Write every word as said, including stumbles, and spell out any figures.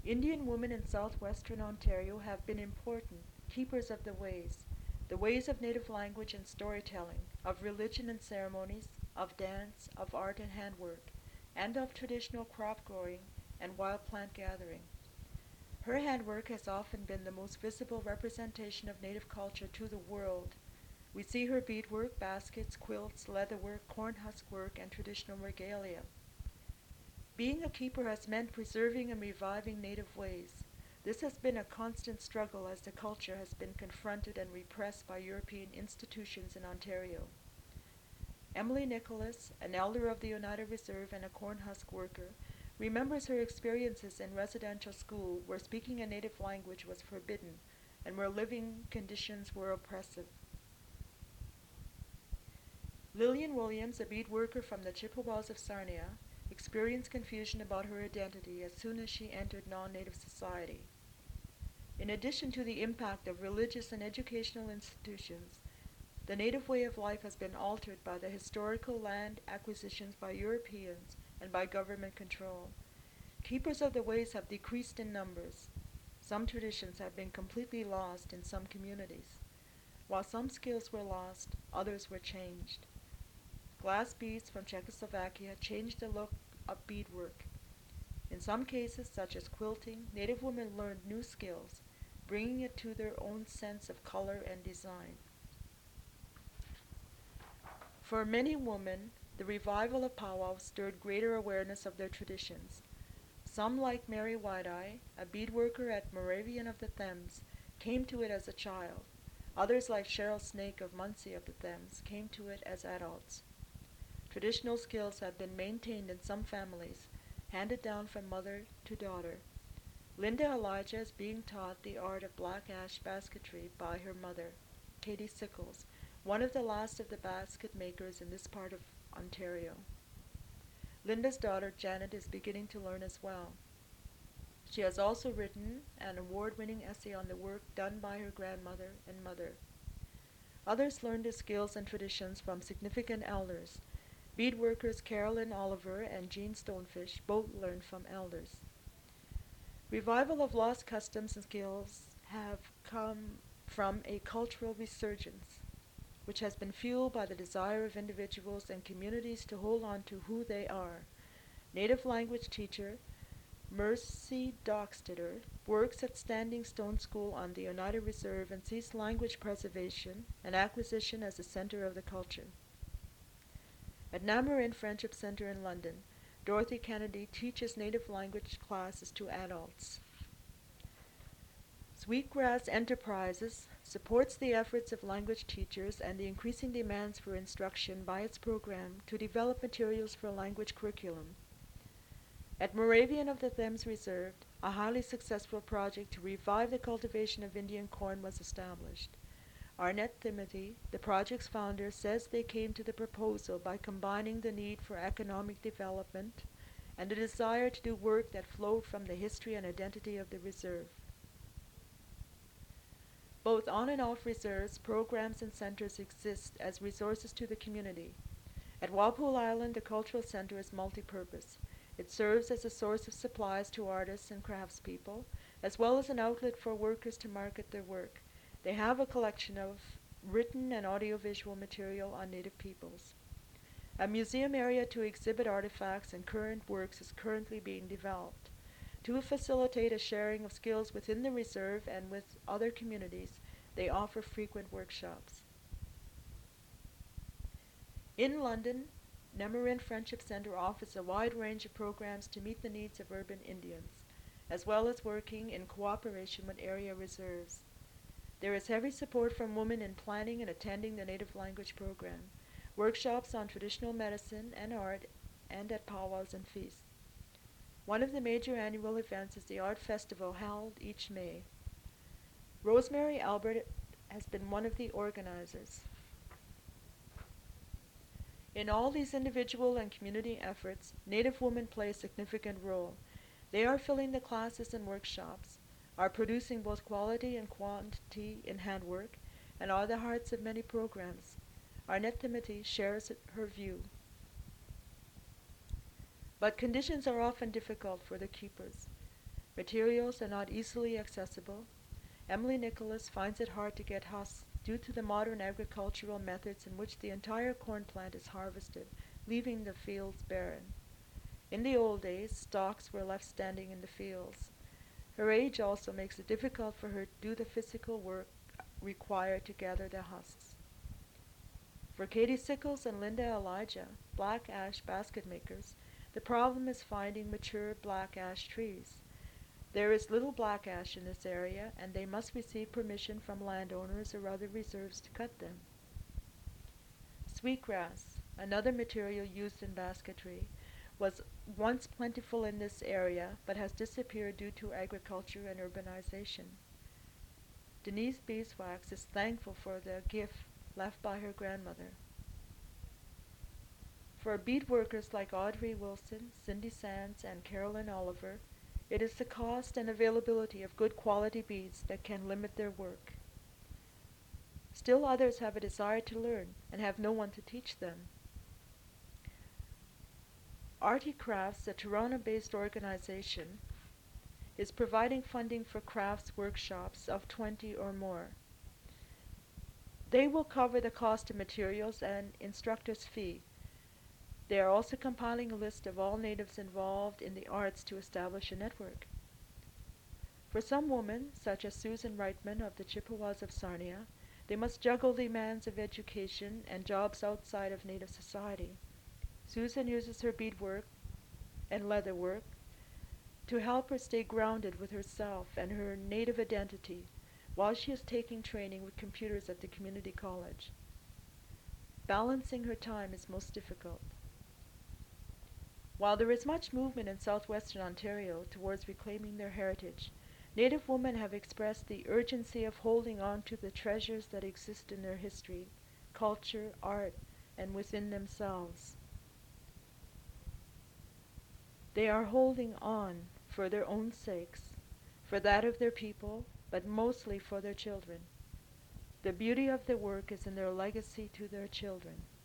Indian women in southwestern Ontario have been important keepers of the ways, the ways of native language and storytelling, of religion and ceremonies, of dance, of art and handwork, and of traditional crop growing and wild plant gathering. Her handwork has often been the most visible representation of native culture to the world. We see her beadwork, baskets, quilts, leatherwork, corn husk work, and traditional regalia. Being a keeper has meant preserving and reviving native ways. This has been a constant struggle as the culture has been confronted and repressed by European institutions in Ontario. Emily Nicholas, an elder of the United Reserve and a corn husk worker, remembers her experiences in residential school where speaking a native language was forbidden and where living conditions were oppressive. Lillian Williams, a beadworker from the Chippewas of Sarnia, experienced confusion about her identity as soon as she entered non-native society. In addition to the impact of religious and educational institutions, the native way of life has been altered by the historical land acquisitions by Europeans and by government control. Keepers of the ways have decreased in numbers. Some traditions have been completely lost in some communities. While some skills were lost, others were changed. Glass beads from Czechoslovakia changed the look of beadwork. In some cases, such as quilting, native women learned new skills, bringing it to their own sense of color and design. For many women, the revival of powwow stirred greater awareness of their traditions. Some, like Mary White-Eye, a beadworker at Moravian of the Thames, came to it as a child. Others, like Cheryl Snake of Muncie of the Thames, came to it as adults. Traditional skills have been maintained in some families, handed down from mother to daughter. Linda Elijah is being taught the art of black ash basketry by her mother, Katie Sickles, one of the last of the basket makers in this part of Ontario. Linda's daughter Janet is beginning to learn as well. She has also written an award-winning essay on the work done by her grandmother and mother. Others learned the skills and traditions from significant elders. Beadworkers Carolyn Oliver and Jean Stonefish both learned from elders. Revival of lost customs and skills have come from a cultural resurgence, which has been fueled by the desire of individuals and communities to hold on to who they are. Native language teacher Mercy Dockstader works at Standing Stone School on the United Reserve and sees language preservation and acquisition as the center of the culture. At Namarin Friendship Center in London, Dorothy Kennedy teaches native language classes to adults. Sweetgrass Enterprises supports the efforts of language teachers and the increasing demands for instruction by its program to develop materials for language curriculum. At Moravian of the Thames Reserve, a highly successful project to revive the cultivation of Indian corn was established. Arnett Timothy, the project's founder, says they came to the proposal by combining the need for economic development and a desire to do work that flowed from the history and identity of the reserve. Both on and off reserves, programs and centers exist as resources to the community. At Walpole Island, the cultural center is multi-purpose. It serves as a source of supplies to artists and craftspeople, as well as an outlet for workers to market their work. They have a collection of written and audiovisual material on native peoples. A museum area to exhibit artifacts and current works is currently being developed. To facilitate a sharing of skills within the reserve and with other communities, they offer frequent workshops. In London, Namarin Friendship Center offers a wide range of programs to meet the needs of urban Indians, as well as working in cooperation with area reserves. There is heavy support from women in planning and attending the native language program, workshops on traditional medicine and art, and at powwows and feasts. One of the major annual events is the Art Festival held each May. Rosemary Albert has been one of the organizers. In all these individual and community efforts, Native women play a significant role. They are filling the classes and workshops, are producing both quality and quantity in handwork, and are the hearts of many programs. Arnett Timothy shares her view. But conditions are often difficult for the keepers. Materials are not easily accessible. Emily Nicholas finds it hard to get husks due to the modern agricultural methods in which the entire corn plant is harvested, leaving the fields barren. In the old days, stalks were left standing in the fields. Her age also makes it difficult for her to do the physical work required to gather the husks. For Katie Sickles and Linda Elijah, black ash basket makers, the problem is finding mature black ash trees. There is little black ash in this area, and they must receive permission from landowners or other reserves to cut them. Sweetgrass, another material used in basketry, was once plentiful in this area, but has disappeared due to agriculture and urbanization. Denise Beeswax is thankful for the gift left by her grandmother. For beadworkers like Audrey Wilson, Cindy Sands, and Carolyn Oliver, it is the cost and availability of good quality beads that can limit their work. Still others have a desire to learn and have no one to teach them. Artie Crafts, a Toronto-based organization, is providing funding for crafts workshops of twenty or more. They will cover the cost of materials and instructors' fee. They are also compiling a list of all natives involved in the arts to establish a network. For some women, such as Susan Reitman of the Chippewas of Sarnia, they must juggle the demands of education and jobs outside of Native society. Susan uses her beadwork and leatherwork to help her stay grounded with herself and her Native identity while she is taking training with computers at the community college. Balancing her time is most difficult. While there is much movement in southwestern Ontario towards reclaiming their heritage, Native women have expressed the urgency of holding on to the treasures that exist in their history, culture, art, and within themselves. They are holding on for their own sakes, for that of their people, but mostly for their children. The beauty of their work is in their legacy to their children.